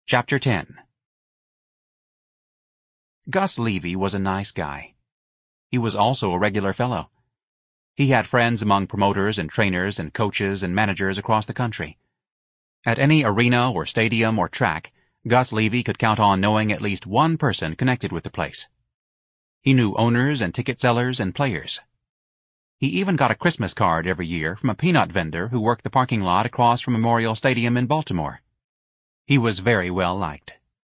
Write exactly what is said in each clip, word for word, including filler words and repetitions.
Chapter ten. Gus Levy was a nice guy. He was also a regular fellow. He had friends among promoters and trainers and coaches and managers across the country. At any arena or stadium or track, Gus Levy could count on knowing at least one person connected with the place. He knew owners and ticket sellers and players. He even got a Christmas card every year from a peanut vendor who worked the parking lot across from Memorial Stadium in Baltimore. He was very well liked.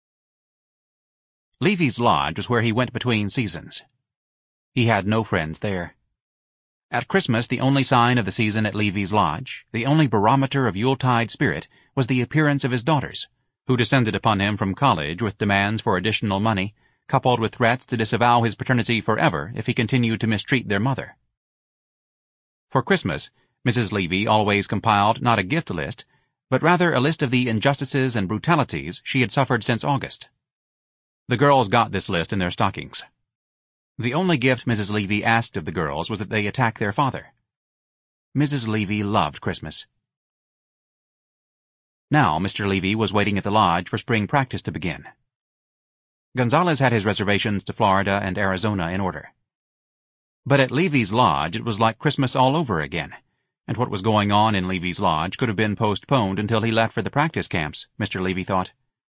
Levy's Lodge was where he went between seasons. He had no friends there. At Christmas, the only sign of the season at Levy's Lodge, the only barometer of Yuletide spirit, was the appearance of his daughters, who descended upon him from college with demands for additional money, coupled with threats to disavow his paternity forever if he continued to mistreat their mother. For Christmas, Missus Levy always compiled not a gift list, but rather a list of the injustices and brutalities she had suffered since August. The girls got this list in their stockings. The only gift Missus Levy asked of the girls was that they attack their father. Missus Levy loved Christmas. Now Mister Levy was waiting at the lodge for spring practice to begin. Gonzalez had his reservations to Florida and Arizona in order. But at Levy's Lodge it was like Christmas all over again, and what was going on in Levy's Lodge could have been postponed until he left for the practice camps, Mister Levy thought.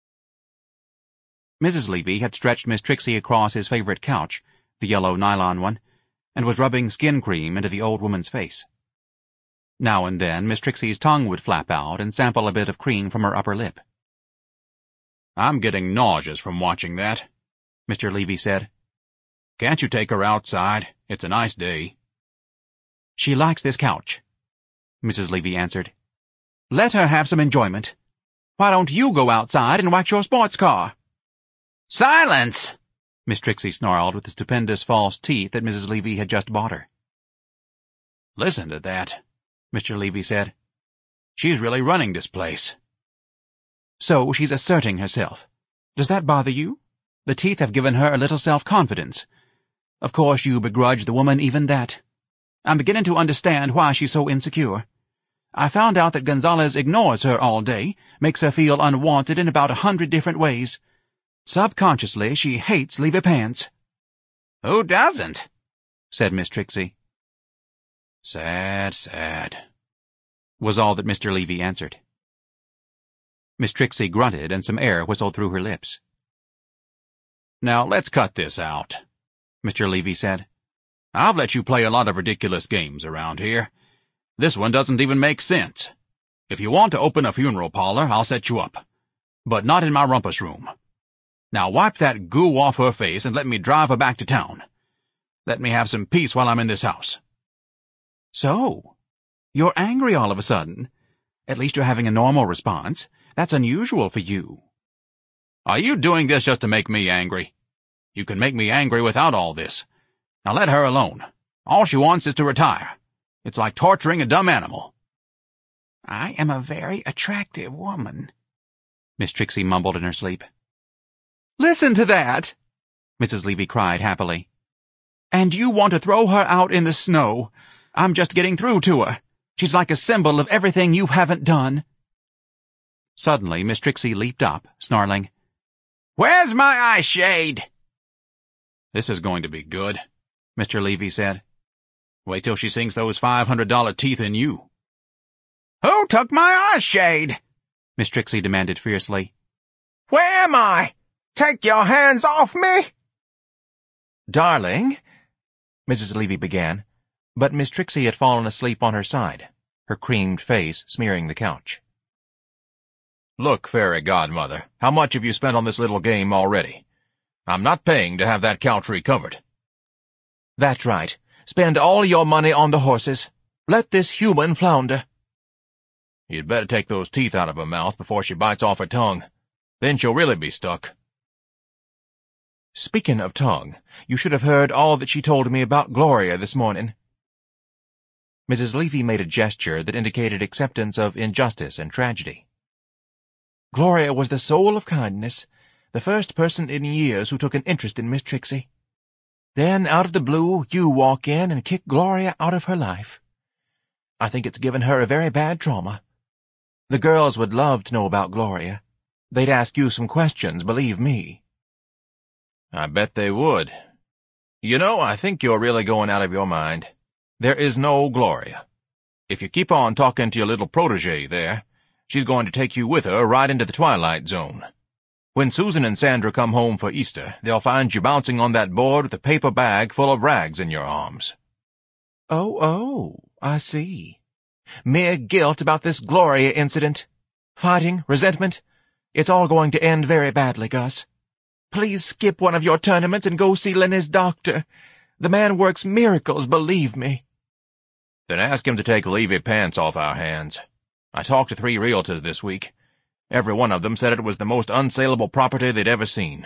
Missus Levy had stretched Miss Trixie across his favorite couch, the yellow nylon one, and was rubbing skin cream into the old woman's face. Now and then Miss Trixie's tongue would flap out and sample a bit of cream from her upper lip. "I'm getting nauseous from watching that," Mister Levy said. "Can't you take her outside? It's a nice day." "She likes this couch," Missus Levy answered. "Let her have some enjoyment. Why don't you go outside and wax your sports car?" "Silence!" Miss Trixie snarled with the stupendous false teeth that Missus Levy had just bought her. "Listen to that," Mister Levy said. "She's really running this place." "So she's asserting herself. Does that bother you? The teeth have given her a little self-confidence. Of course you begrudge the woman even that. I'm beginning to understand why she's so insecure. I found out that Gonzalez ignores her all day, makes her feel unwanted in about a hundred different ways. Subconsciously, she hates Levy Pants." "Who doesn't?" said Miss Trixie. "Sad, sad," was all that Mister Levy answered. Miss Trixie grunted and some air whistled through her lips. "Now let's cut this out," Mister Levy said. "I've let you play a lot of ridiculous games around here. This one doesn't even make sense. If you want to open a funeral parlor, I'll set you up. But not in my rumpus room. Now wipe that goo off her face and let me drive her back to town. Let me have some peace while I'm in this house." "So, you're angry all of a sudden. At least you're having a normal response. That's unusual for you." "Are you doing this just to make me angry? You can make me angry without all this. Now let her alone. All she wants is to retire. It's like torturing a dumb animal." "I am a very attractive woman," Miss Trixie mumbled in her sleep. "Listen to that!" Missus Levy cried happily. "And you want to throw her out in the snow. I'm just getting through to her. She's like a symbol of everything you haven't done." Suddenly Miss Trixie leaped up, snarling, "Where's my eye shade?" "This is going to be good," Mister Levy said. "Wait till she sinks those five hundred dollar teeth in you." "Who took my eye shade?" Miss Trixie demanded fiercely. "Where am I? Take your hands off me!" "Darling," Missus Levy began, but Miss Trixie had fallen asleep on her side, her creamed face smearing the couch. "Look, fairy godmother, how much have you spent on this little game already? I'm not paying to have that couch recovered." "That's right. Spend all your money on the horses. Let this human flounder." "You'd better take those teeth out of her mouth before she bites off her tongue. Then she'll really be stuck." "Speaking of tongue, you should have heard all that she told me about Gloria this morning." Missus Levy made a gesture that indicated acceptance of injustice and tragedy. "Gloria was the soul of kindness, the first person in years who took an interest in Miss Trixie. Then, out of the blue, you walk in and kick Gloria out of her life. I think it's given her a very bad trauma. The girls would love to know about Gloria. They'd ask you some questions, believe me. I bet they would. You know, I think you're really going out of your mind. There is no Gloria. If you keep on talking to your little protege there, she's going to take you with her right into the Twilight Zone. When Susan and Sandra come home for Easter, they'll find you bouncing on that board with a paper bag full of rags in your arms. Oh, oh, I see. Mere guilt about this Gloria incident. Fighting, resentment. It's all going to end very badly, Gus. Please skip one of your tournaments and go see Lenny's doctor. The man works miracles, believe me. Then ask him to take Levy Pants off our hands. I talked to three realtors this week. Every one of them said it was the most unsaleable property they'd ever seen.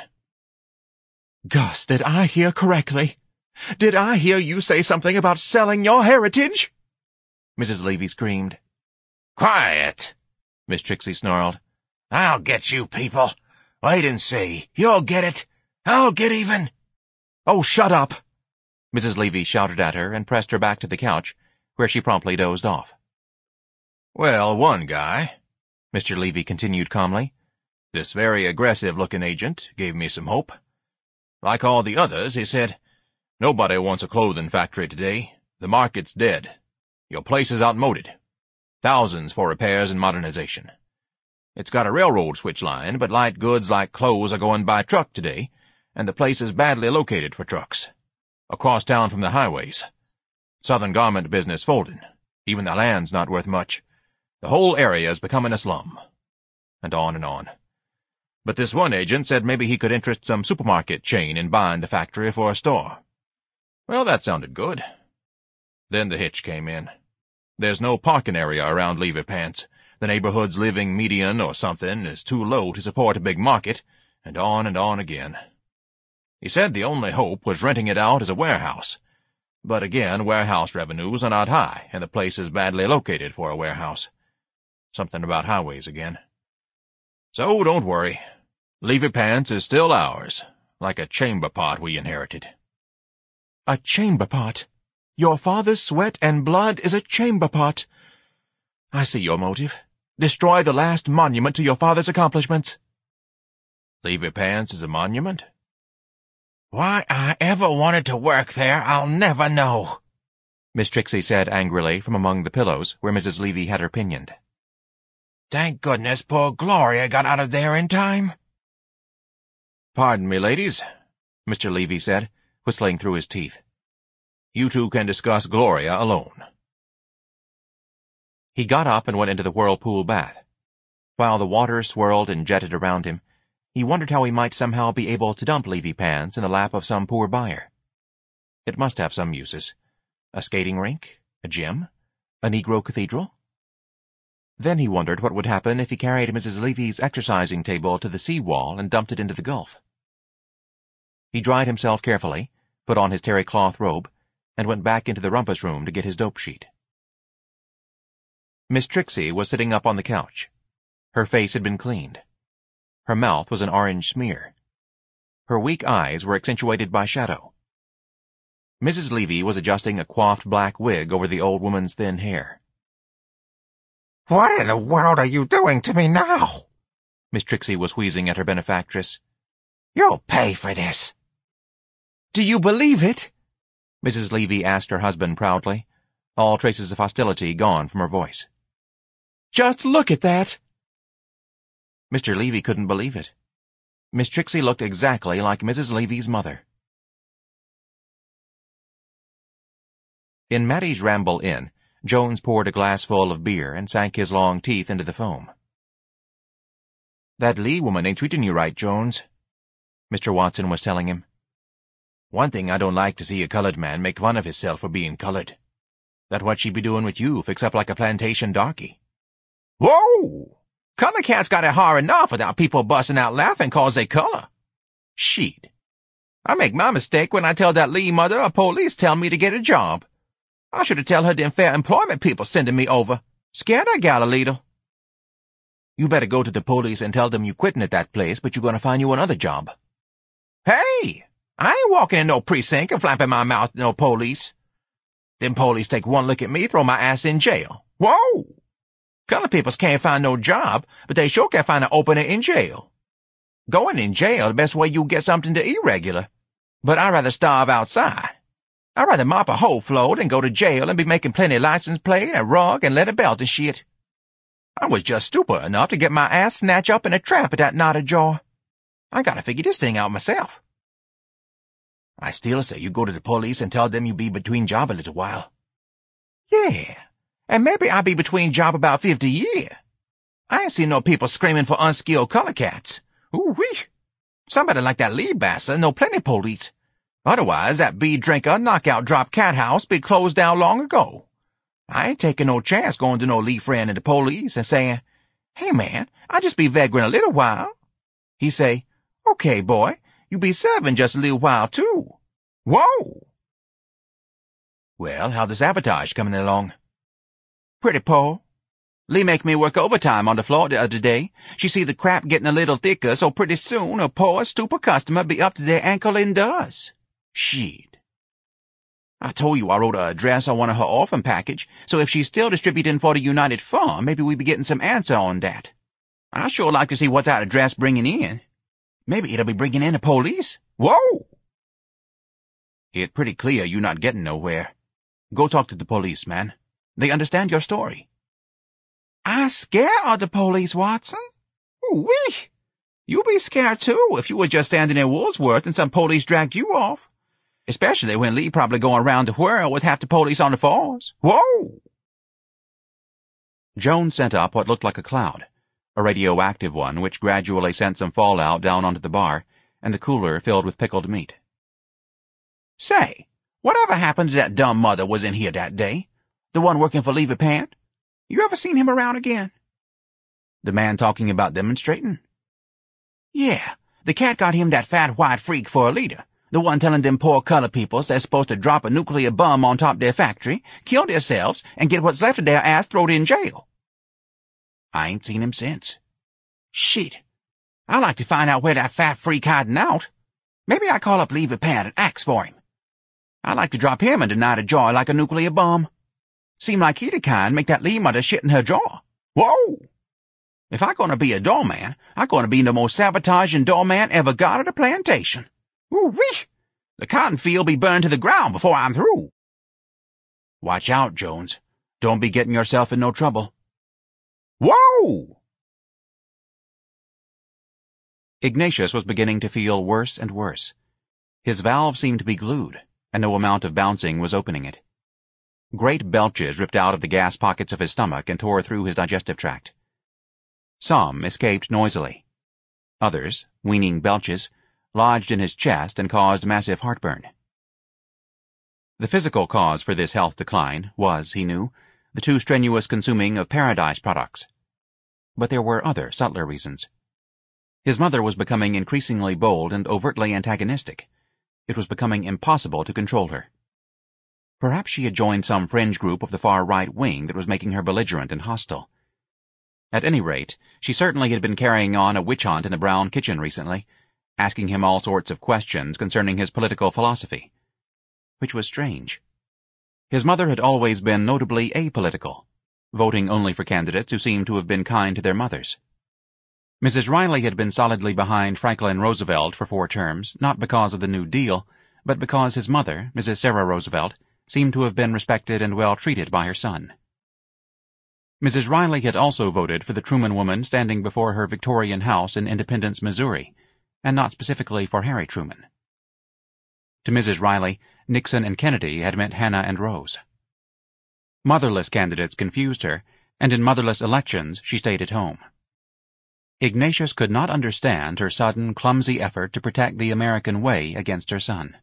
Gus, did I hear correctly? Did I hear you say something about selling your heritage? Missus Levy screamed. Quiet, Miss Trixie snarled. I'll get you people. Wait and see. You'll get it. I'll get even. Oh, shut up, Missus Levy shouted at her and pressed her back to the couch, where she promptly dozed off. Well, one guy, Mister Levy continued calmly, this very aggressive-looking agent, gave me some hope. Like all the others, he said, nobody wants a clothing factory today. The market's dead. Your place is outmoded. Thousands for repairs and modernization. It's got a railroad switch line, but light goods like clothes are going by truck today, and the place is badly located for trucks. Across town from the highways. Southern garment business folding. Even the land's not worth much. The whole area is becoming a slum. And on and on. But this one agent said maybe he could interest some supermarket chain in buying the factory for a store. Well, that sounded good. Then the hitch came in. There's no parking area around Levy Pants. The neighborhood's living median or something is too low to support a big market, and on and on again. He said the only hope was renting it out as a warehouse. But again, warehouse revenues are not high, and the place is badly located for a warehouse. Something about highways again. So don't worry. Levy Pants is still ours, like a chamber pot we inherited. A chamber pot? Your father's sweat and blood is a chamber pot. I see your motive. Destroy the last monument to your father's accomplishments. Levy Pants is a monument? Why I ever wanted to work there, I'll never know, Miss Trixie said angrily from among the pillows where Missus Levy had her pinioned. Thank goodness poor Gloria got out of there in time. Pardon me, ladies, Mister Levy said, whistling through his teeth. You two can discuss Gloria alone. He got up and went into the whirlpool bath. While the water swirled and jetted around him, he wondered how he might somehow be able to dump Levy Pants in the lap of some poor buyer. It must have some uses. A skating rink? A gym? A Negro cathedral? Then he wondered what would happen if he carried Missus Levy's exercising table to the sea-wall and dumped it into the Gulf. He dried himself carefully, put on his terry cloth robe, and went back into the rumpus room to get his dope sheet. Miss Trixie was sitting up on the couch. Her face had been cleaned. Her mouth was an orange smear. Her weak eyes were accentuated by shadow. Missus Levy was adjusting a coiffed black wig over the old woman's thin hair. What in the world are you doing to me now? Miss Trixie was wheezing at her benefactress. You'll pay for this. Do you believe it? Missus Levy asked her husband proudly, all traces of hostility gone from her voice. Just look at that. Mister Levy couldn't believe it. Miss Trixie looked exactly like Missus Levy's mother. In Mattie's Ramble Inn, Jones poured a glassful of beer and sank his long teeth into the foam. That Lee woman ain't treating you right, Jones, Mister Watson was telling him. One thing I don't like to see a colored man make fun of himself for being colored. That what she be doing with you, fix up like a plantation darky. Whoa! Color cats got it hard enough without people busting out laughing cause they color. Shit. I make my mistake when I tell that Lee mother a police tell me to get a job. I should have tell her them fair employment people sending me over. Scared that gal a little. You better go to the police and tell them you quitting at that place, but you're gonna find you another job. Hey! I ain't walking in no precinct and flapping my mouth to no police. Them police take one look at me, throw my ass in jail. Whoa! Colored peoples can't find no job, but they sure can find an opening in jail. Going in jail the best way you get something to eat regular. But I'd rather starve outside. I'd rather mop a whole floor than go to jail and be making plenty license plate and rug and leather belt and shit. I was just stupid enough to get my ass snatched up in a trap at that knotted jaw. I gotta figure this thing out myself. I still say you go to the police and tell them you be between job a little while. Yeah, and maybe I be between job about fifty years. I ain't seen no people screaming for unskilled color cats. Ooh-wee. Somebody like that Lee bastard know plenty police. Otherwise, that bead drinker knockout drop cat house be closed down long ago. I ain't taking no chance going to no Lee friend in the police and saying, "Hey man, I just be vagrant a little while." He say, "Okay, boy, you be serving just a little while too." Whoa! Well, how the sabotage coming along? Pretty poor. Lee make me work overtime on the floor the other day. She see the crap getting a little thicker, so pretty soon a poor, stupid customer be up to their ankle in dust. Shit. I told you I wrote her address on one of her orphan package, so if she's still distributing for the United Farm, maybe we be getting some answer on that. I sure like to see what that address bringing in. Maybe it'll be bringing in the police. Whoa! It's pretty clear you not getting nowhere. Go talk to the police, man. They understand your story. I scared of the police, Watson. Ooh-wee! You be scared too if you was just standing in Woolsworth and some police dragged you off. Especially when Lee probably going around the world with half the police on the force. Whoa! Jones sent up what looked like a cloud, a radioactive one which gradually sent some fallout down onto the bar, and the cooler filled with pickled meat. Say, whatever happened to that dumb mother was in here that day? The one working for Levy Pant? You ever seen him around again? The man talking about demonstrating? Yeah, the cat got him that fat white freak for a leader. The one telling them poor colored peoples they're supposed to drop a nuclear bomb on top their factory, kill themselves, and get what's left of their ass thrown in jail. I ain't seen him since. Shit. I'd like to find out where that fat freak hiding out. Maybe I call up Levy Pant and ask for him. I'd like to drop him into night of joy like a nuclear bomb. Seem like he the kind make that Lee mother shit in her jaw. Whoa! If I gonna be a doorman, I gonna be the most sabotaging doorman ever got at a plantation. Ooh-wee! The cotton field be burned to the ground before I'm through. Watch out, Jones. Don't be getting yourself in no trouble. Whoa! Ignatius was beginning to feel worse and worse. His valve seemed to be glued, and no amount of bouncing was opening it. Great belches ripped out of the gas pockets of his stomach and tore through his digestive tract. Some escaped noisily. Others, weaning belches, lodged in his chest and caused massive heartburn. The physical cause for this health decline was, he knew, the too strenuous consuming of Paradise products. But there were other, subtler reasons. His mother was becoming increasingly bold and overtly antagonistic. It was becoming impossible to control her. Perhaps she had joined some fringe group of the far right wing that was making her belligerent and hostile. At any rate, she certainly had been carrying on a witch hunt in the Brown kitchen recently, asking him all sorts of questions concerning his political philosophy. Which was strange. His mother had always been notably apolitical, voting only for candidates who seemed to have been kind to their mothers. Missus Riley had been solidly behind Franklin Roosevelt for four terms, not because of the New Deal, but because his mother, Missus Sarah Roosevelt, seemed to have been respected and well treated by her son. Missus Riley had also voted for the Truman woman standing before her Victorian house in Independence, Missouri, and not specifically for Harry Truman. To Missus Riley, Nixon and Kennedy had meant Hannah and Rose. Motherless candidates confused her, and in motherless elections she stayed at home. Ignatius could not understand her sudden, clumsy effort to protect the American way against her son.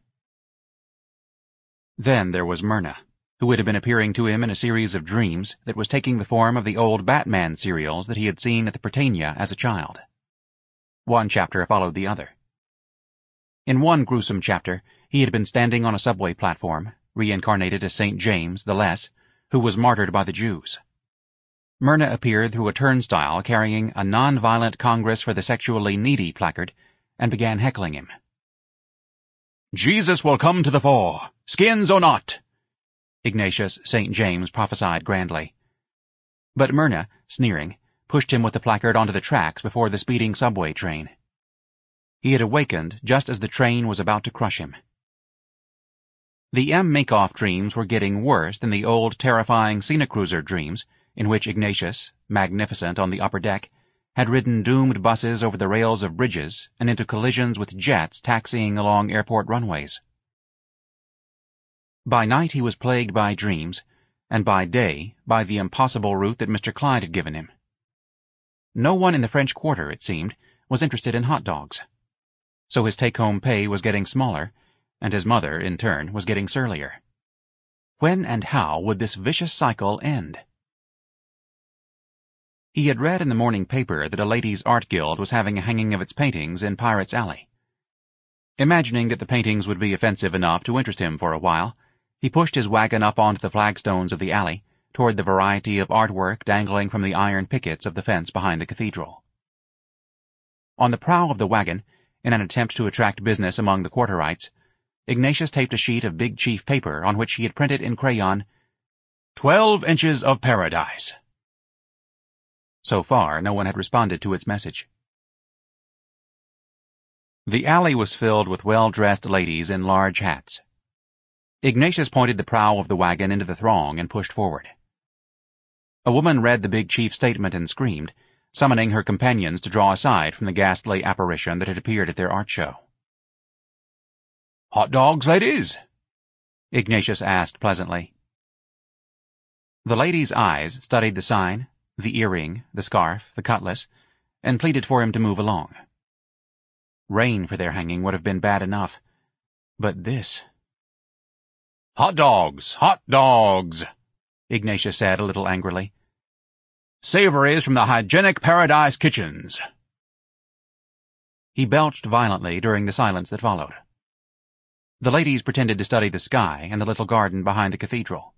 Then there was Myrna, who had been appearing to him in a series of dreams that was taking the form of the old Batman serials that he had seen at the Prytania as a child. One chapter followed the other. In one gruesome chapter, he had been standing on a subway platform, reincarnated as Saint James the Less, who was martyred by the Jews. Myrna appeared through a turnstile carrying a non-violent Congress for the Sexually Needy placard and began heckling him. "Jesus will come to the fore, skins or not," Ignatius Saint James prophesied grandly. But Myrna, sneering, pushed him with the placard onto the tracks before the speeding subway train. He had awakened just as the train was about to crush him. The M. Minkoff dreams were getting worse than the old terrifying Cine-Cruiser dreams, in which Ignatius, magnificent on the upper deck, had ridden doomed buses over the rails of bridges and into collisions with jets taxiing along airport runways. By night he was plagued by dreams, and by day by the impossible route that Mister Clyde had given him. No one in the French Quarter, it seemed, was interested in hot dogs. So his take-home pay was getting smaller, and his mother, in turn, was getting surlier. When and how would this vicious cycle end? He had read in the morning paper that a ladies' art guild was having a hanging of its paintings in Pirates Alley. Imagining that the paintings would be offensive enough to interest him for a while, he pushed his wagon up onto the flagstones of the alley, toward the variety of artwork dangling from the iron pickets of the fence behind the cathedral. On the prow of the wagon, in an attempt to attract business among the Quarterites, Ignatius taped a sheet of Big Chief paper on which he had printed in crayon, Twelve Inches of Paradise. So far, no one had responded to its message. The alley was filled with well-dressed ladies in large hats. Ignatius pointed the prow of the wagon into the throng and pushed forward. A woman read the Big Chief's statement and screamed, summoning her companions to draw aside from the ghastly apparition that had appeared at their art show. "Hot dogs, ladies?" Ignatius asked pleasantly. The ladies' eyes studied the sign, the earring, the scarf, the cutlass, and pleaded for him to move along. Rain for their hanging would have been bad enough, but this... "Hot dogs, hot dogs," Ignatius said a little angrily. "Savories from the hygienic Paradise kitchens." He belched violently during the silence that followed. The ladies pretended to study the sky and the little garden behind the cathedral.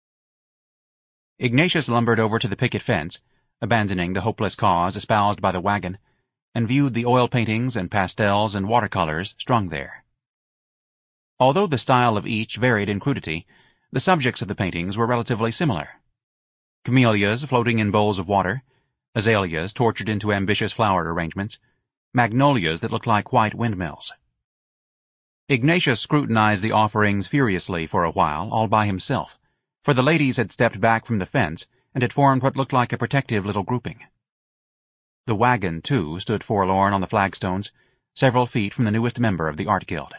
Ignatius lumbered over to the picket fence, abandoning the hopeless cause espoused by the wagon, and viewed the oil paintings and pastels and watercolors strung there. Although the style of each varied in crudity, the subjects of the paintings were relatively similar. Camellias floating in bowls of water, azaleas tortured into ambitious flower arrangements, magnolias that looked like white windmills. Ignatius scrutinized the offerings furiously for a while, all by himself, for the ladies had stepped back from the fence and had formed what looked like a protective little grouping. The wagon, too, stood forlorn on the flagstones, several feet from the newest member of the art guild.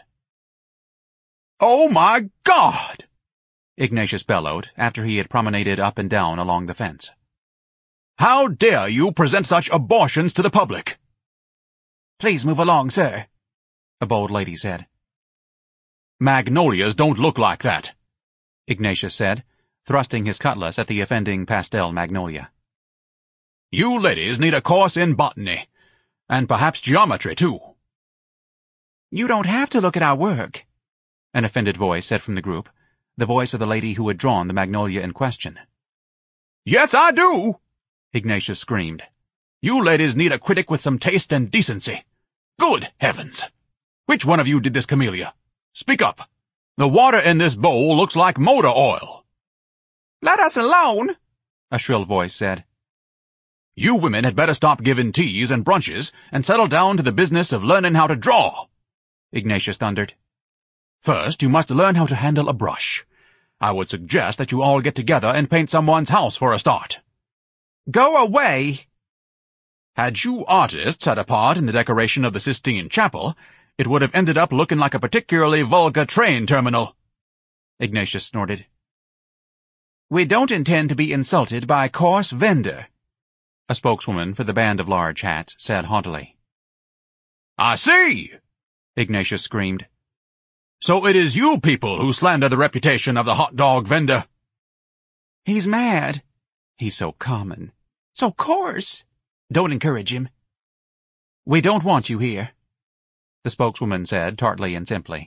"Oh, my God!" Ignatius bellowed after he had promenaded up and down along the fence. "How dare you present such abortions to the public?" "Please move along, sir," a bold lady said. "Magnolias don't look like that," Ignatius said, thrusting his cutlass at the offending pastel magnolia. "You ladies need a course in botany, and perhaps geometry, too." "You don't have to look at our work," an offended voice said from the group, the voice of the lady who had drawn the magnolia in question. "Yes, I do!" Ignatius screamed. "You ladies need a critic with some taste and decency. Good heavens! Which one of you did this camellia? Speak up. The water in this bowl looks like motor oil." "Let us alone," a shrill voice said. "You women had better stop giving teas and brunches and settle down to the business of learning how to draw," Ignatius thundered. "First, you must learn how to handle a brush. I would suggest that you all get together and paint someone's house for a start." "Go away." Had you artists had a part in the decoration of the Sistine Chapel, it would have ended up looking like a particularly vulgar train terminal," Ignatius snorted. "We don't intend to be insulted by a coarse vendor," a spokeswoman for the band of large hats said haughtily. "I see!" Ignatius screamed. "So it is you people who slander the reputation of the hot dog vendor." "He's mad. He's so common. So coarse. Don't encourage him." "We don't want you here," the spokeswoman said tartly and simply.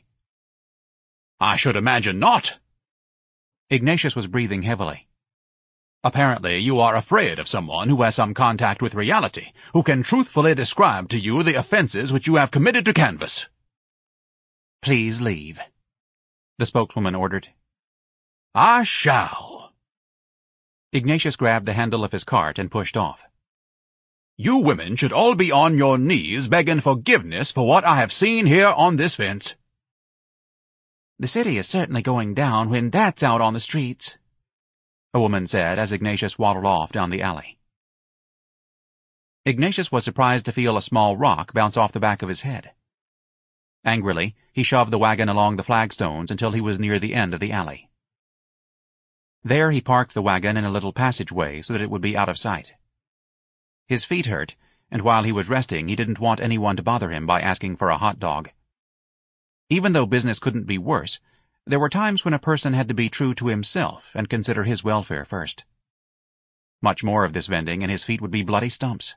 "I should imagine not." Ignatius was breathing heavily. "Apparently you are afraid of someone who has some contact with reality, who can truthfully describe to you the offenses which you have committed to canvas." "Please leave," the spokeswoman ordered. "I shall." Ignatius grabbed the handle of his cart and pushed off. You women should all be on your knees begging forgiveness for what I have seen here on this fence. The city is certainly going down when that's out on the streets, a woman said as Ignatius waddled off down the alley. Ignatius was surprised to feel a small rock bounce off the back of his head. Angrily, he shoved the wagon along the flagstones until he was near the end of the alley. There he parked the wagon in a little passageway so that it would be out of sight. His feet hurt, and while he was resting he didn't want anyone to bother him by asking for a hot dog. Even though business couldn't be worse, there were times when a person had to be true to himself and consider his welfare first. Much more of this vending and his feet would be bloody stumps.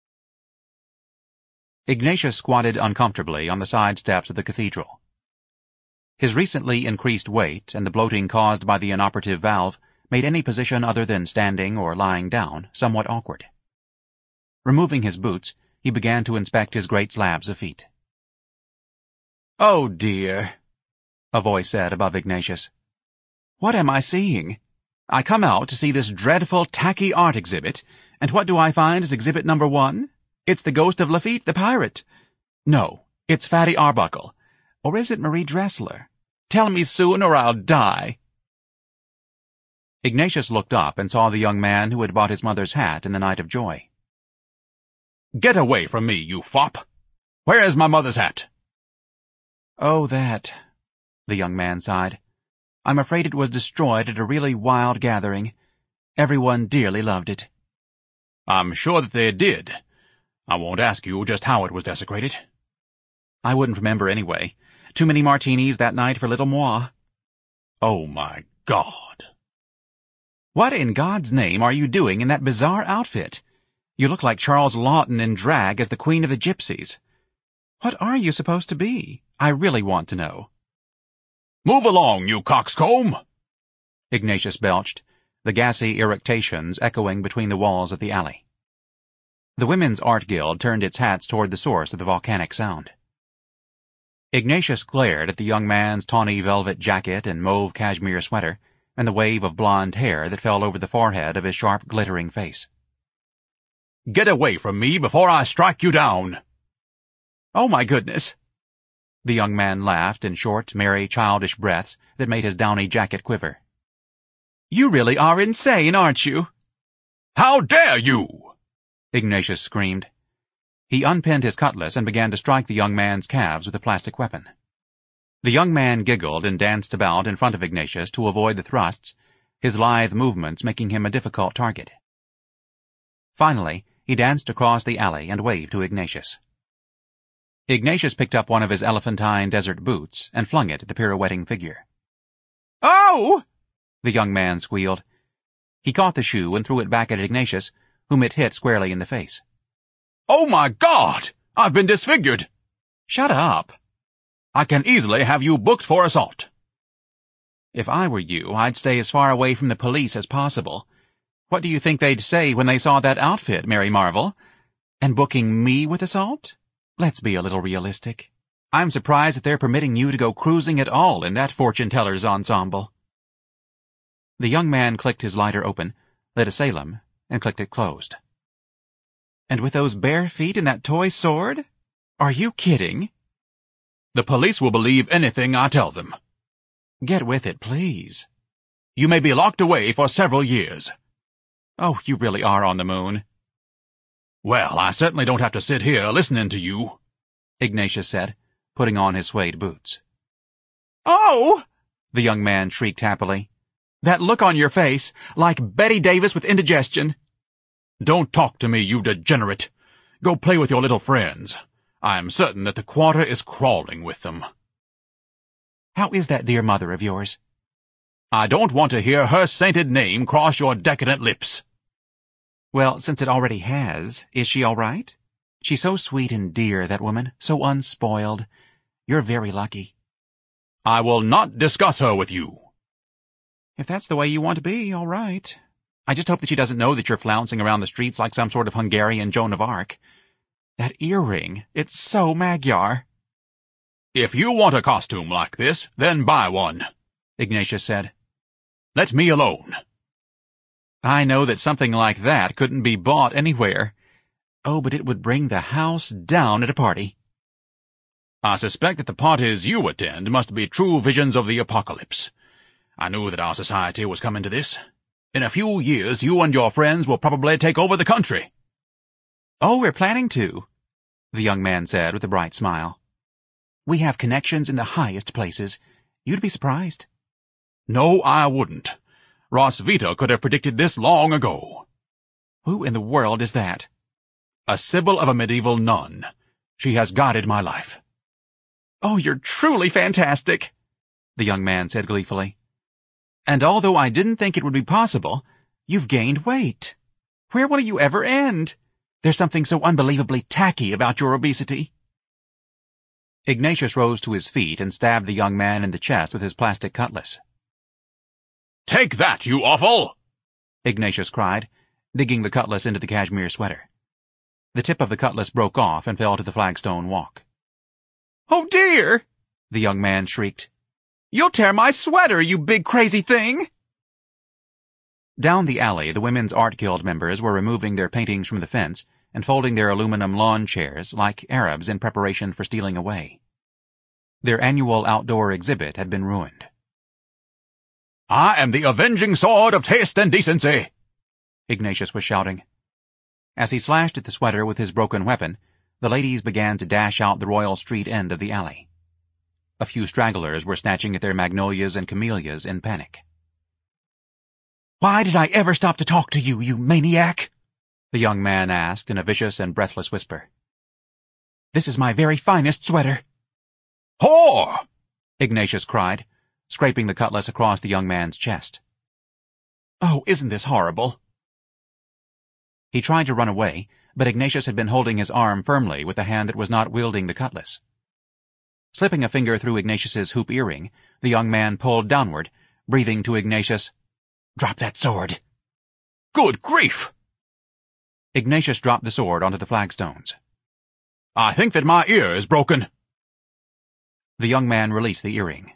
Ignatius squatted uncomfortably on the side steps of the cathedral. His recently increased weight and the bloating caused by the inoperative valve made any position other than standing or lying down somewhat awkward. Removing his boots, he began to inspect his great slabs of feet. "Oh, dear," a voice said above Ignatius. "What am I seeing? I come out to see this dreadful tacky art exhibit, and what do I find as exhibit number one? It's the ghost of Lafitte the pirate. No, it's Fatty Arbuckle. Or is it Marie Dressler? Tell me soon or I'll die." Ignatius looked up and saw the young man who had bought his mother's hat in the night of joy. "Get away from me, you fop! Where is my mother's hat?" "Oh, that," the young man sighed. "I'm afraid it was destroyed at a really wild gathering. Everyone dearly loved it." "I'm sure that they did. I won't ask you just how it was desecrated." "I wouldn't remember anyway. Too many martinis that night for little moi." "Oh, my God." "What in God's name are you doing in that bizarre outfit? You look like Charles Laughton in drag as the Queen of the Gypsies. What are you supposed to be? I really want to know." "Move along, you coxcomb!" Ignatius belched, the gassy eructations echoing between the walls of the alley. The Women's Art Guild turned its hats toward the source of the volcanic sound. Ignatius glared at the young man's tawny velvet jacket and mauve cashmere sweater, and the wave of blonde hair that fell over the forehead of his sharp, glittering face. "Get away from me before I strike you down!" "Oh, my goodness!" The young man laughed in short, merry, childish breaths that made his downy jacket quiver. "You really are insane, aren't you?" "How dare you!" Ignatius screamed. He unpinned his cutlass and began to strike the young man's calves with the plastic weapon. The young man giggled and danced about in front of Ignatius to avoid the thrusts, his lithe movements making him a difficult target. Finally, he danced across the alley and waved to Ignatius. Ignatius picked up one of his elephantine desert boots and flung it at the pirouetting figure. "Oh!" the young man squealed. He caught the shoe and threw it back at Ignatius, whom it hit squarely in the face. "Oh, my God! I've been disfigured!" "Shut up!" "I can easily have you booked for assault." "If I were you, I'd stay as far away from the police as possible. What do you think they'd say when they saw that outfit, Mary Marvel? And booking me with assault? Let's be a little realistic. I'm surprised that they're permitting you to go cruising at all in that fortune-teller's ensemble." The young man clicked his lighter open, lit a Salem, and clicked it closed. "And with those bare feet and that toy sword? Are you kidding?" "The police will believe anything I tell them." "Get with it, please." "You may be locked away for several years." "Oh, you really are on the moon." "Well, I certainly don't have to sit here listening to you," Ignatius said, putting on his suede boots. "Oh!" the young man shrieked happily. "That look on your face, like Betty Davis with indigestion." "Don't talk to me, you degenerate. Go play with your little friends. I am certain that the quarter is crawling with them." "How is that dear mother of yours?" "I don't want to hear her sainted name cross your decadent lips." "Well, since it already has, is she all right? She's so sweet and dear, that woman, so unspoiled. You're very lucky." "I will not discuss her with you." "If that's the way you want to be, all right. I just hope that she doesn't know that you're flouncing around the streets like some sort of Hungarian Joan of Arc. That earring, it's so Magyar." "If you want a costume like this, then buy one," Ignatius said. "Let me alone." I know that something like that couldn't be bought anywhere. Oh, but it would bring the house down at a party. I suspect that the parties you attend must be true visions of the apocalypse. I knew that our society was coming to this. In a few years, you and your friends will probably take over the country. Oh, we're planning to, the young man said with a bright smile. We have connections in the highest places. You'd be surprised. No, I wouldn't. Roswitha could have predicted this long ago. Who in the world is that? A sibyl of a medieval nun. She has guided my life. Oh, you're truly fantastic, the young man said gleefully. And although I didn't think it would be possible, you've gained weight. Where will you ever end? There's something so unbelievably tacky about your obesity. Ignatius rose to his feet and stabbed the young man in the chest with his plastic cutlass. Take that, you offal! Ignatius cried, digging the cutlass into the cashmere sweater. The tip of the cutlass broke off and fell to the flagstone walk. Oh, dear! The young man shrieked. You'll tear my sweater, you big crazy thing! Down the alley, the Women's Art Guild members were removing their paintings from the fence and folding their aluminum lawn chairs like Arabs in preparation for stealing away. Their annual outdoor exhibit had been ruined. I am the avenging sword of taste and decency, Ignatius was shouting. As he slashed at the sweater with his broken weapon, the ladies began to dash out the Royal Street end of the alley. A few stragglers were snatching at their magnolias and camellias in panic. Why did I ever stop to talk to you, you maniac? The young man asked in a vicious and breathless whisper. This is my very finest sweater. Whore! Ignatius cried, scraping the cutlass across the young man's chest. Oh, isn't this horrible? He tried to run away, but Ignatius had been holding his arm firmly with the hand that was not wielding the cutlass. Slipping a finger through Ignatius's hoop earring, the young man pulled downward, breathing to Ignatius, Drop that sword. Good grief! Ignatius dropped the sword onto the flagstones. I think that my ear is broken. The young man released the earring.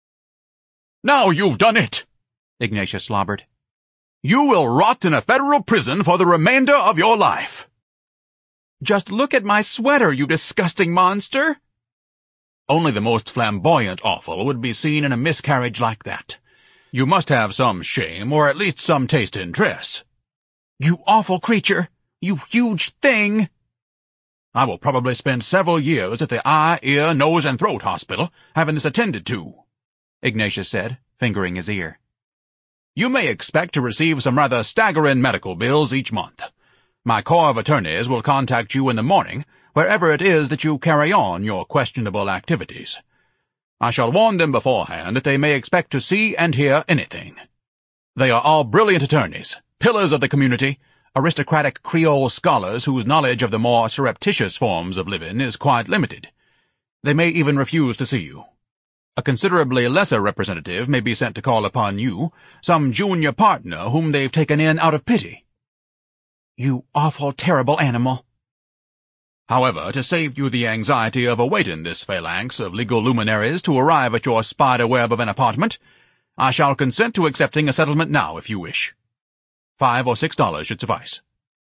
Now you've done it, Ignatius slobbered. You will rot in a federal prison for the remainder of your life. Just look at my sweater, you disgusting monster! Only the most flamboyant offal would be seen in a miscarriage like that. You must have some shame, or at least some taste in dress. You awful creature! You huge thing! I will probably spend several years at the eye, ear, nose, and throat hospital having this attended to, Ignatius said, fingering his ear. You may expect to receive some rather staggering medical bills each month. My corps of attorneys will contact you in the morning, wherever it is that you carry on your questionable activities. I shall warn them beforehand that they may expect to see and hear anything. They are all brilliant attorneys, pillars of the community, aristocratic Creole scholars whose knowledge of the more surreptitious forms of living is quite limited. They may even refuse to see you. A considerably lesser representative may be sent to call upon you, some junior partner whom they've taken in out of pity. You awful, terrible animal. However, to save you the anxiety of awaiting this phalanx of legal luminaries to arrive at your spider-web of an apartment, I shall consent to accepting a settlement now if you wish. Five or six dollars should suffice.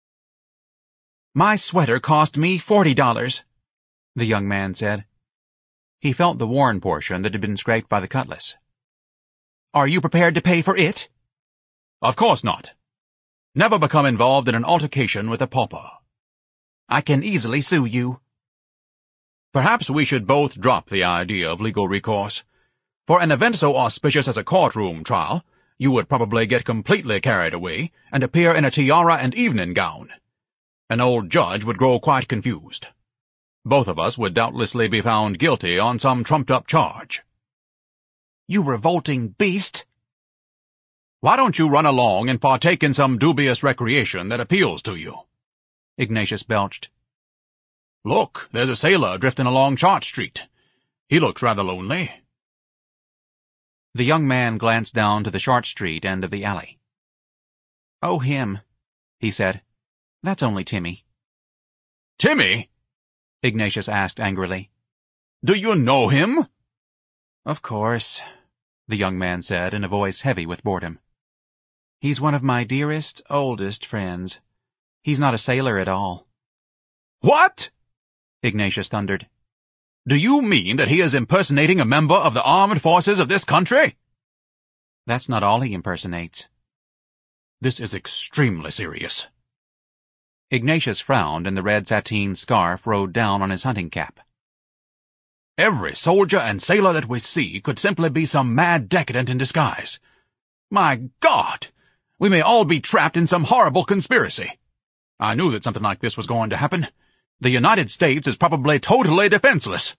My sweater cost me forty dollars, the young man said. He felt the worn portion that had been scraped by the cutlass. Are you prepared to pay for it? Of course not. Never become involved in an altercation with a pauper. I can easily sue you. Perhaps we should both drop the idea of legal recourse. For an event so auspicious as a courtroom trial, you would probably get completely carried away and appear in a tiara and evening gown. An old judge would grow quite confused. Both of us would doubtlessly be found guilty on some trumped-up charge. You revolting beast! Why don't you run along and partake in some dubious recreation that appeals to you? Ignatius belched. Look, there's a sailor drifting along Chart Street. He looks rather lonely. The young man glanced down to the Chart Street end of the alley. Oh, him, he said. That's only Timmy. Timmy? Ignatius asked angrily. Do you know him? Of course, the young man said in a voice heavy with boredom. He's one of my dearest, oldest friends. He's not a sailor at all. What? Ignatius thundered. Do you mean that he is impersonating a member of the armed forces of this country? That's not all he impersonates. This is extremely serious. Ignatius frowned, and the red sateen scarf rode down on his hunting cap. Every soldier and sailor that we see could simply be some mad decadent in disguise. My God! We may all be trapped in some horrible conspiracy. I knew that something like this was going to happen. The United States is probably totally defenseless.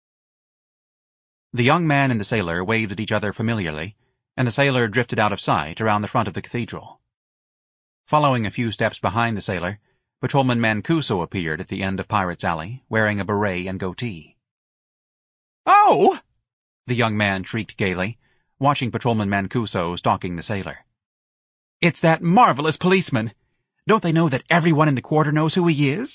The young man and the sailor waved at each other familiarly, and the sailor drifted out of sight around the front of the cathedral. Following a few steps behind the sailor, Patrolman Mancuso appeared at the end of Pirates Alley, wearing a beret and goatee. "Oh!" the young man shrieked gaily, watching Patrolman Mancuso stalking the sailor. "It's that marvelous policeman! Don't they know that everyone in the quarter knows who he is?"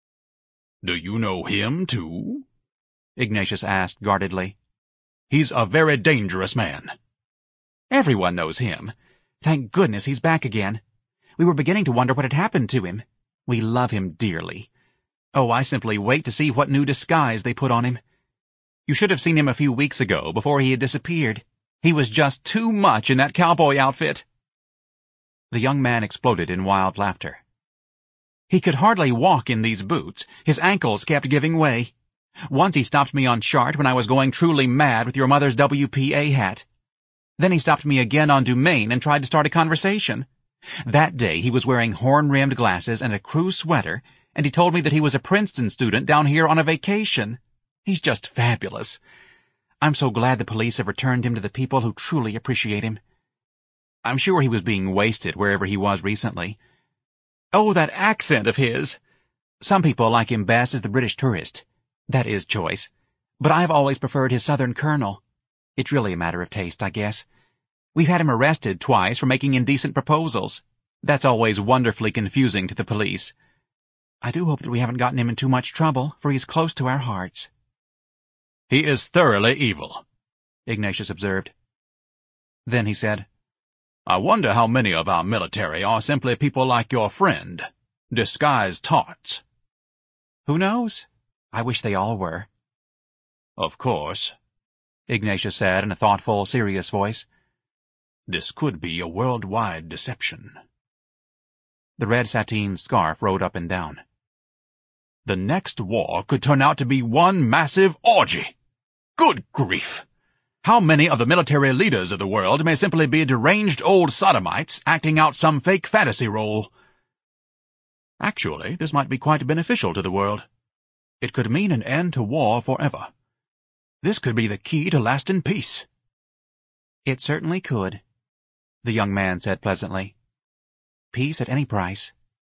"Do you know him, too?" Ignatius asked guardedly. "He's a very dangerous man." "Everyone knows him. Thank goodness he's back again. We were beginning to wonder what had happened to him. We love him dearly. Oh, I simply wait to see what new disguise they put on him. You should have seen him a few weeks ago, before he had disappeared. He was just too much in that cowboy outfit." The young man exploded in wild laughter. "He could hardly walk in these boots. His ankles kept giving way. Once he stopped me on Chart when I was going truly mad with your mother's W P A hat. Then he stopped me again on Dumaine and tried to start a conversation. That day he was wearing horn-rimmed glasses and a crew sweater, and he told me that he was a Princeton student down here on a vacation. He's just fabulous. I'm so glad the police have returned him to the people who truly appreciate him. I'm sure he was being wasted wherever he was recently. Oh, that accent of his! Some people like him best as the British tourist. That is choice. But I've always preferred his Southern colonel. It's really a matter of taste, I guess. We've had him arrested twice for making indecent proposals. That's always wonderfully confusing to the police. I do hope that we haven't gotten him in too much trouble, for he's close to our hearts." "He is thoroughly evil," Ignatius observed. Then he said, "I wonder how many of our military are simply people like your friend, disguised tarts." "Who knows? I wish they all were." "Of course," Ignatius said in a thoughtful, serious voice, "this could be a worldwide deception." The red sateen scarf rode up and down. "The next war could turn out to be one massive orgy. Good grief! How many of the military leaders of the world may simply be deranged old sodomites acting out some fake fantasy role? Actually, this might be quite beneficial to the world. It could mean an end to war forever. This could be the key to lasting peace." "It certainly could," the young man said pleasantly. "Peace at any price."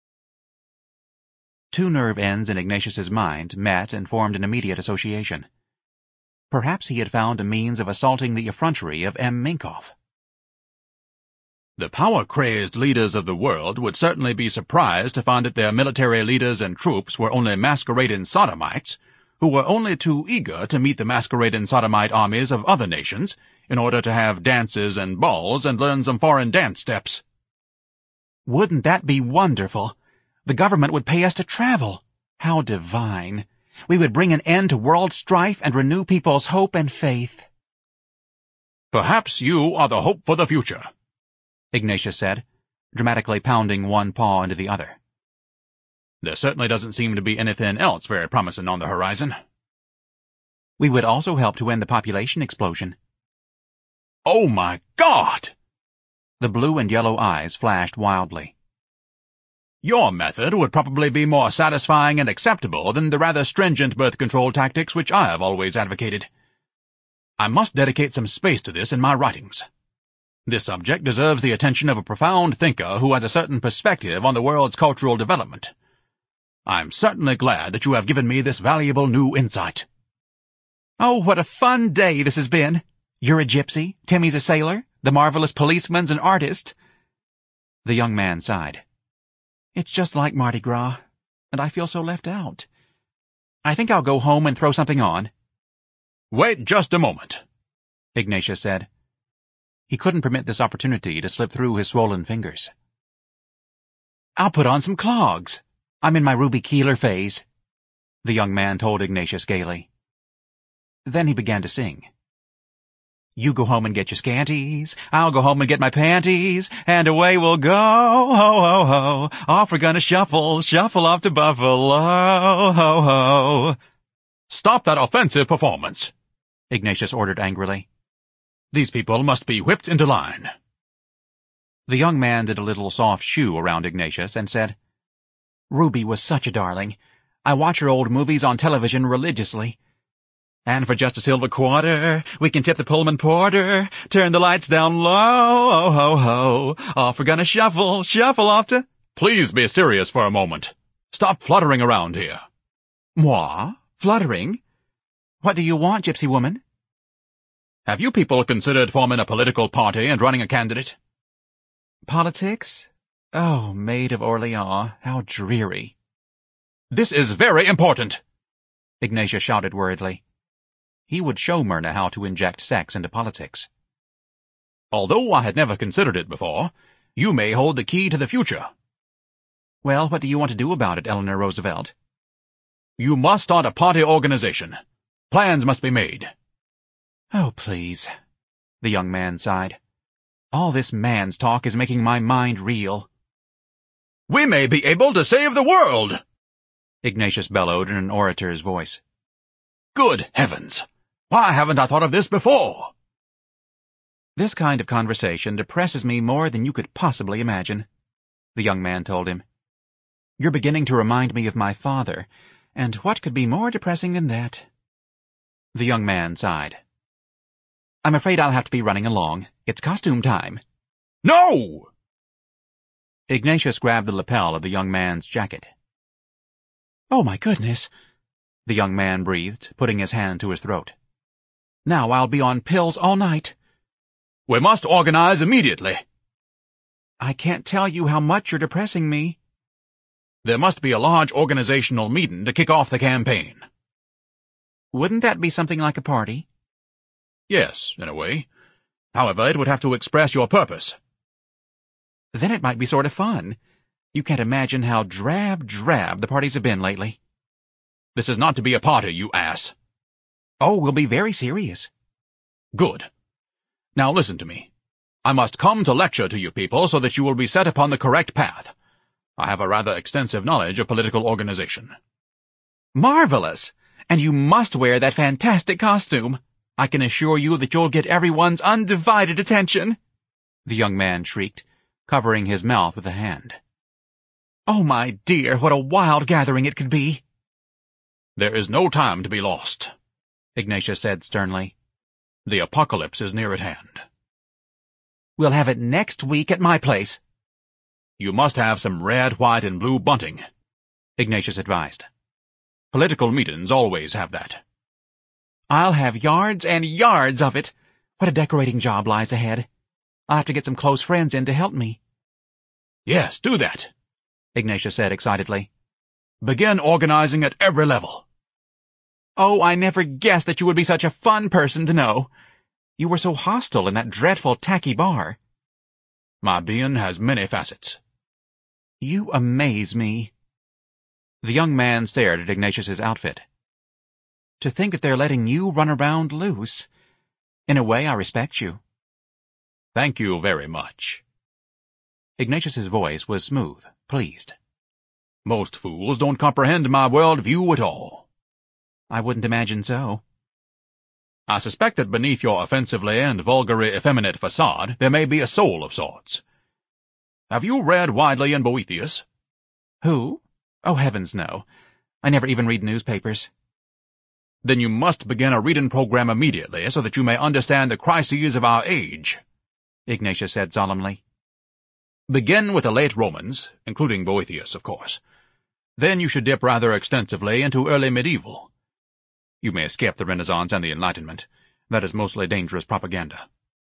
Two nerve ends in Ignatius's mind met and formed an immediate association. Perhaps he had found a means of assaulting the effrontery of M. Minkoff. The power-crazed leaders of the world would certainly be surprised to find that their military leaders and troops were only masquerading sodomites, who were only too eager to meet the masquerading sodomite armies of other nations in order to have dances and balls and learn some foreign dance steps. "Wouldn't that be wonderful? The government would pay us to travel. How divine! We would bring an end to world strife and renew people's hope and faith." "Perhaps you are the hope for the future," Ignatius said, dramatically pounding one paw into the other. "There certainly doesn't seem to be anything else very promising on the horizon." "We would also help to end the population explosion." "Oh my God!" The blue and yellow eyes flashed wildly. "Your method would probably be more satisfying and acceptable than the rather stringent birth control tactics which I have always advocated. I must dedicate some space to this in my writings. This subject deserves the attention of a profound thinker who has a certain perspective on the world's cultural development. I'm certainly glad that you have given me this valuable new insight." "Oh, what a fun day this has been! You're a gypsy, Timmy's a sailor, the marvelous policeman's an artist." The young man sighed. "It's just like Mardi Gras, and I feel so left out. I think I'll go home and throw something on." "Wait just a moment," Ignatius said. He couldn't permit this opportunity to slip through his swollen fingers. "I'll put on some clogs. I'm in my Ruby Keeler phase," the young man told Ignatius gaily. Then he began to sing. "You go home and get your scanties, I'll go home and get my panties, and away we'll go, ho, ho, ho. Off we're gonna shuffle, shuffle off to Buffalo, ho, ho." "Stop that offensive performance," Ignatius ordered angrily. "These people must be whipped into line." The young man did a little soft shoe around Ignatius and said, "Ruby was such a darling. I watch her old movies on television religiously. And for just a silver quarter, we can tip the Pullman porter, turn the lights down low, ho, ho, ho. Off we're gonna shuffle, shuffle off to—" "Please be serious for a moment. Stop fluttering around here." "Moi? Fluttering? What do you want, gypsy woman?" "Have you people considered forming a political party and running a candidate?" "Politics? Oh, Maid of Orleans, how dreary." "This is very important," Ignatius shouted worriedly. He would show Myrna how to inject sex into politics. "Although I had never considered it before, you may hold the key to the future." "Well, what do you want to do about it, Eleanor Roosevelt?" "You must start a party organization. Plans must be made." "Oh, please," the young man sighed. "All this man's talk is making my mind reel." "We may be able to save the world!" Ignatius bellowed in an orator's voice. "Good heavens! Why haven't I thought of this before?" "This kind of conversation depresses me more than you could possibly imagine," the young man told him. "You're beginning to remind me of my father, and what could be more depressing than that?" The young man sighed. "I'm afraid I'll have to be running along. It's costume time." "No!" Ignatius grabbed the lapel of the young man's jacket. "Oh, my goodness," the young man breathed, putting his hand to his throat. "Now I'll be on pills all night." "We must organize immediately." "I can't tell you how much you're depressing me." "There must be a large organizational meeting to kick off the campaign." "Wouldn't that be something like a party?" "Yes, in a way. However, it would have to express your purpose." "Then it might be sort of fun. You can't imagine how drab, drab the parties have been lately." "This is not to be a party, you ass." "Oh, we'll be very serious." "Good. Now listen to me. I must come to lecture to you people so that you will be set upon the correct path. I have a rather extensive knowledge of political organization." "Marvelous! And you must wear that fantastic costume. I can assure you that you'll get everyone's undivided attention," the young man shrieked, covering his mouth with a hand. "Oh, my dear, what a wild gathering it could be." "There is no time to be lost," Ignatius said sternly. "The apocalypse is near at hand." "We'll have it next week at my place." "You must have some red, white, and blue bunting," Ignatius advised. "Political meetings always have that." "I'll have yards and yards of it. What a decorating job lies ahead. I'll have to get some close friends in to help me." "Yes, do that," Ignatius said excitedly. "Begin organizing at every level." "Oh, I never guessed that you would be such a fun person to know. You were so hostile in that dreadful tacky bar." "My being has many facets." "You amaze me." The young man stared at Ignatius's outfit. "To think that they're letting you run around loose. In a way, I respect you." "Thank you very much." Ignatius's voice was smooth, pleased. "Most fools don't comprehend my world view at all." "I wouldn't imagine so." "I suspect that beneath your offensively and vulgarly effeminate facade there may be a soul of sorts. Have you read Widely and Boethius?" "Who? Oh, heavens, no. I never even read newspapers." "Then you must begin a reading program immediately so that you may understand the crises of our age," Ignatius said solemnly. "Begin with the late Romans, including Boethius, of course. Then you should dip rather extensively into early medieval. You may skip the Renaissance and the Enlightenment. That is mostly dangerous propaganda.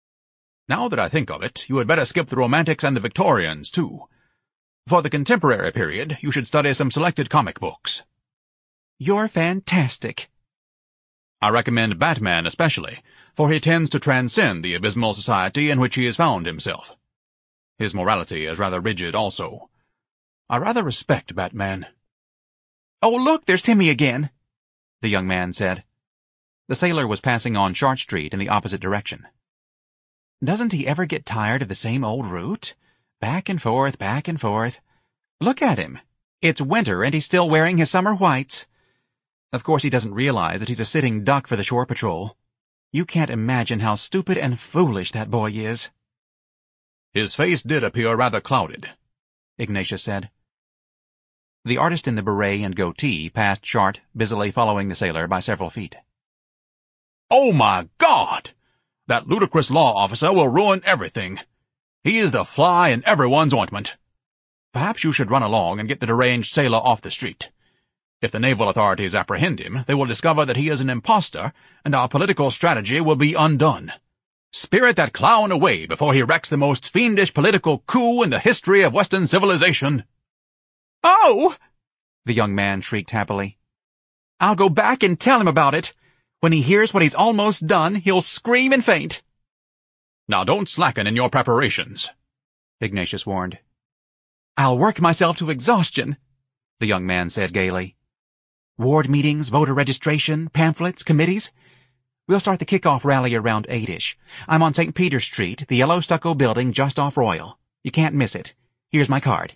Now that I think of it, you had better skip the Romantics and the Victorians, too. For the contemporary period, you should study some selected comic books." "You're fantastic." I recommend Batman especially, for he tends to transcend the abysmal society in which he has found himself. His morality is rather rigid also. I rather respect Batman." "Oh, look, there's Timmy again," the young man said. The sailor was passing on Short Street in the opposite direction. "Doesn't he ever get tired of the same old route? Back and forth, back and forth. Look at him. It's winter and he's still wearing his summer whites. Of course he doesn't realize that he's a sitting duck for the shore patrol. You can't imagine how stupid and foolish that boy is." "His face did appear rather clouded," Ignatius said. The artist in the beret and goatee passed Short, busily following the sailor by several feet. "Oh, my God! That ludicrous law officer will ruin everything. He is the fly in everyone's ointment. Perhaps you should run along and get the deranged sailor off the street. If the naval authorities apprehend him, they will discover that he is an impostor, and our political strategy will be undone. Spirit that clown away before he wrecks the most fiendish political coup in the history of Western civilization." "Oh!" the young man shrieked happily. "I'll go back and tell him about it. When he hears what he's almost done, he'll scream and faint." "Now don't slacken in your preparations," Ignatius warned. "I'll work myself to exhaustion," the young man said gaily. "Ward meetings, voter registration, pamphlets, committees. We'll start the kickoff rally around eight-ish. I'm on Saint Peter's Street, the yellow stucco building just off Royal. You can't miss it. Here's my card."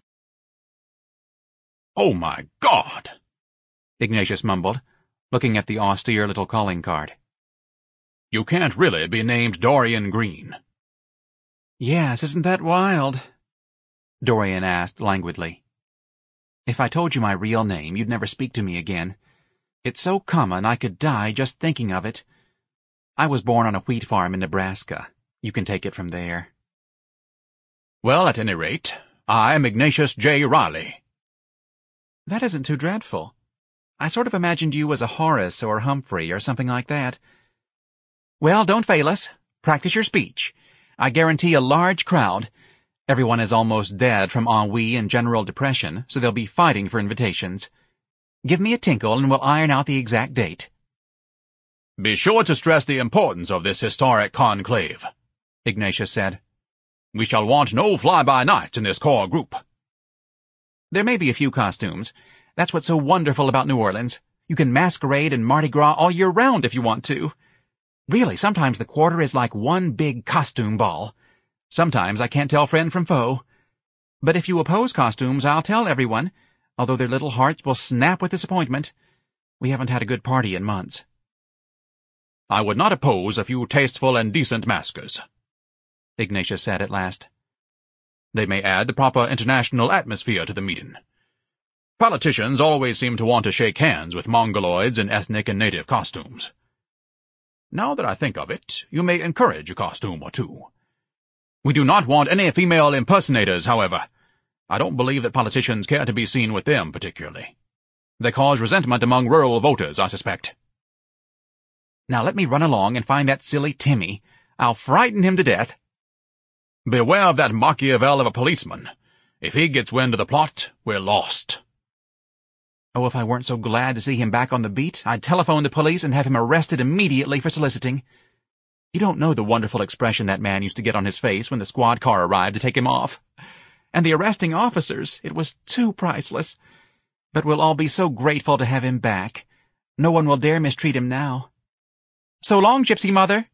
"Oh, my God!" Ignatius mumbled, looking at the austere little calling card. "You can't really be named Dorian Green." "Yes, isn't that wild?" Dorian asked languidly. "If I told you my real name, you'd never speak to me again. It's so common I could die just thinking of it. I was born on a wheat farm in Nebraska. You can take it from there." "Well, at any rate, I am Ignatius J. Riley." "That isn't too dreadful. I sort of imagined you as a Horace or Humphrey or something like that. Well, don't fail us. Practice your speech. I guarantee a large crowd. Everyone is almost dead from ennui and general depression, so they'll be fighting for invitations. Give me a tinkle and we'll iron out the exact date." "Be sure to stress the importance of this historic conclave," Ignatius said. "We shall want no fly-by-nights in this core group." "There may be a few costumes. That's what's so wonderful about New Orleans. You can masquerade and Mardi Gras all year round if you want to. Really, sometimes the quarter is like one big costume ball. Sometimes I can't tell friend from foe. But if you oppose costumes, I'll tell everyone, although their little hearts will snap with disappointment. We haven't had a good party in months." "I would not oppose a few tasteful and decent maskers," Ignatius said at last. "They may add the proper international atmosphere to the meeting. Politicians always seem to want to shake hands with mongoloids in ethnic and native costumes. Now that I think of it, you may encourage a costume or two. We do not want any female impersonators, however. I don't believe that politicians care to be seen with them particularly. They cause resentment among rural voters, I suspect." "Now let me run along and find that silly Timmy. I'll frighten him to death." "Beware of that Machiavel of a policeman. If he gets wind of the plot, we're lost." Oh, if I weren't so glad to see him back on the beat, I'd telephone the police and have him arrested immediately for soliciting. You don't know the wonderful expression that man used to get on his face when the squad car arrived to take him off. And the arresting officers, it was too priceless. But we'll all be so grateful to have him back. No one will dare mistreat him now. So long, Gypsy Mother."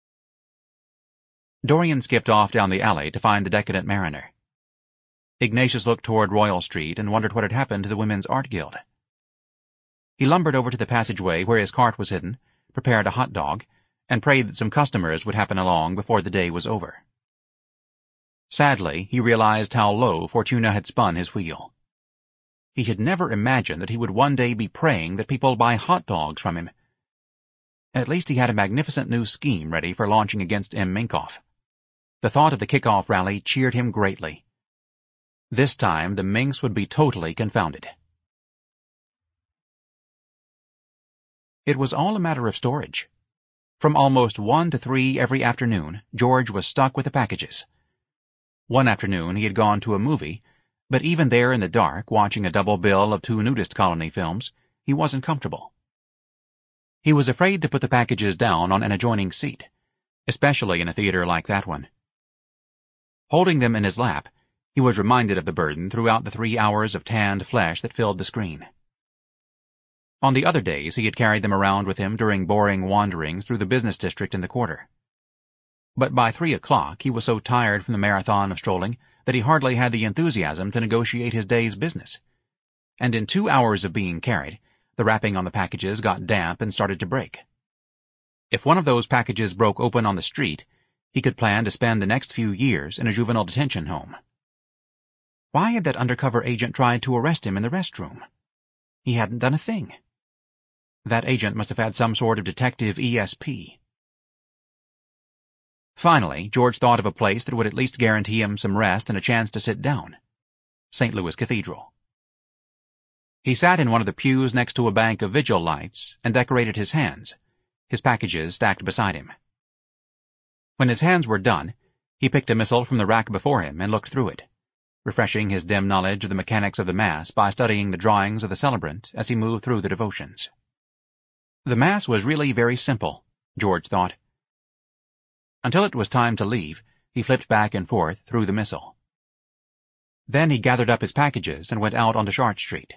Dorian skipped off down the alley to find the decadent mariner. Ignatius looked toward Royal Street and wondered what had happened to the Women's Art Guild. He lumbered over to the passageway where his cart was hidden, prepared a hot dog, and prayed that some customers would happen along before the day was over. Sadly, he realized how low Fortuna had spun his wheel. He had never imagined that he would one day be praying that people buy hot dogs from him. At least he had a magnificent new scheme ready for launching against M. Minkoff. The thought of the kickoff rally cheered him greatly. This time the minx would be totally confounded. It was all a matter of storage. From almost one to three every afternoon, George was stuck with the packages. One afternoon he had gone to a movie, but even there in the dark, watching a double bill of two nudist colony films, he wasn't comfortable. He was afraid to put the packages down on an adjoining seat, especially in a theater like that one. Holding them in his lap, he was reminded of the burden throughout the three hours of tanned flesh that filled the screen. On the other days, he had carried them around with him during boring wanderings through the business district in the quarter. But by three o'clock, he was so tired from the marathon of strolling that he hardly had the enthusiasm to negotiate his day's business. And in two hours of being carried, the wrapping on the packages got damp and started to break. If one of those packages broke open on the street, he could plan to spend the next few years in a juvenile detention home. Why had that undercover agent tried to arrest him in the restroom? He hadn't done a thing. That agent must have had some sort of detective E S P. Finally, George thought of a place that would at least guarantee him some rest and a chance to sit down. Saint Louis Cathedral. He sat in one of the pews next to a bank of vigil lights and decorated his hands, his packages stacked beside him. When his hands were done, he picked a missal from the rack before him and looked through it, refreshing his dim knowledge of the mechanics of the Mass by studying the drawings of the celebrant as he moved through the devotions. The Mass was really very simple, George thought. Until it was time to leave, he flipped back and forth through the missal. Then he gathered up his packages and went out onto Chart Street.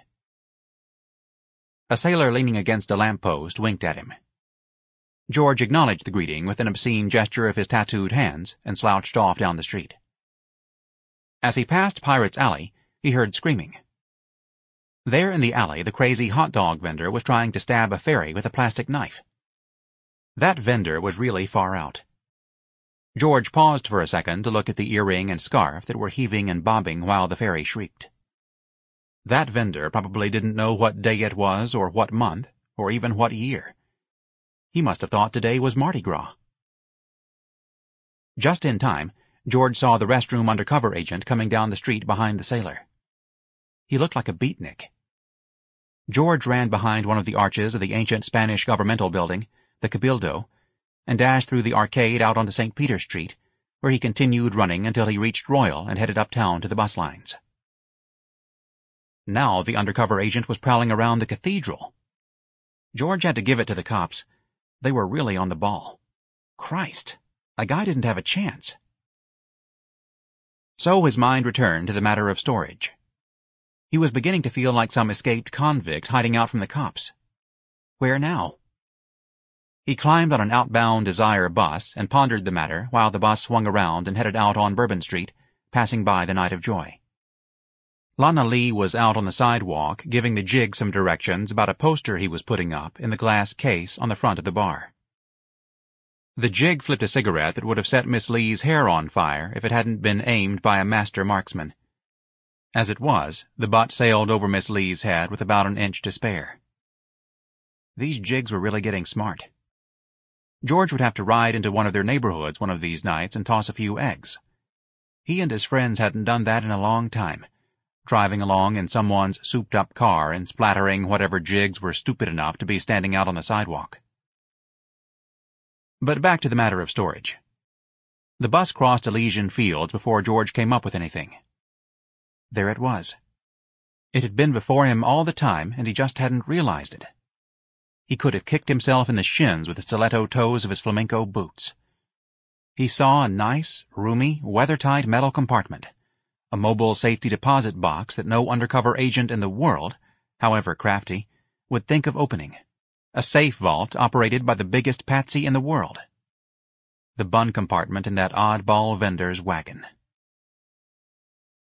A sailor leaning against a lamp-post winked at him. George acknowledged the greeting with an obscene gesture of his tattooed hands and slouched off down the street. As he passed Pirates Alley, he heard screaming. There in the alley, the crazy hot dog vendor was trying to stab a fairy with a plastic knife. That vendor was really far out. George paused for a second to look at the earring and scarf that were heaving and bobbing while the fairy shrieked. That vendor probably didn't know what day it was, or what month, or even what year. He must have thought today was Mardi Gras. Just in time, George saw the restroom undercover agent coming down the street behind the sailor. He looked like a beatnik. George ran behind one of the arches of the ancient Spanish governmental building, the Cabildo, and dashed through the arcade out onto Saint Peter Street, where he continued running until he reached Royal and headed uptown to the bus lines. Now the undercover agent was prowling around the cathedral. George had to give it to the cops. They were really on the ball. Christ, a guy didn't have a chance. So his mind returned to the matter of storage. He was beginning to feel like some escaped convict hiding out from the cops. Where now? He climbed on an outbound Desire bus and pondered the matter while the bus swung around and headed out on Bourbon Street, passing by the Night of Joy. Lana Lee was out on the sidewalk giving the Jig some directions about a poster he was putting up in the glass case on the front of the bar. The Jig flipped a cigarette that would have set Miss Lee's hair on fire if it hadn't been aimed by a master marksman. As it was, the butt sailed over Miss Lee's head with about an inch to spare. These Jigs were really getting smart. George would have to ride into one of their neighborhoods one of these nights and toss a few eggs. He and his friends hadn't done that in a long time, driving along in someone's souped-up car and splattering whatever Jigs were stupid enough to be standing out on the sidewalk. But back to the matter of storage. The bus crossed Elysian Fields before George came up with anything. There it was. It had been before him all the time, and he just hadn't realized it. He could have kicked himself in the shins with the stiletto toes of his flamenco boots. He saw a nice, roomy, weather-tight metal compartment, a mobile safety deposit box that no undercover agent in the world, however crafty, would think of opening, a safe vault operated by the biggest patsy in the world. The bun compartment in that oddball vendor's wagon.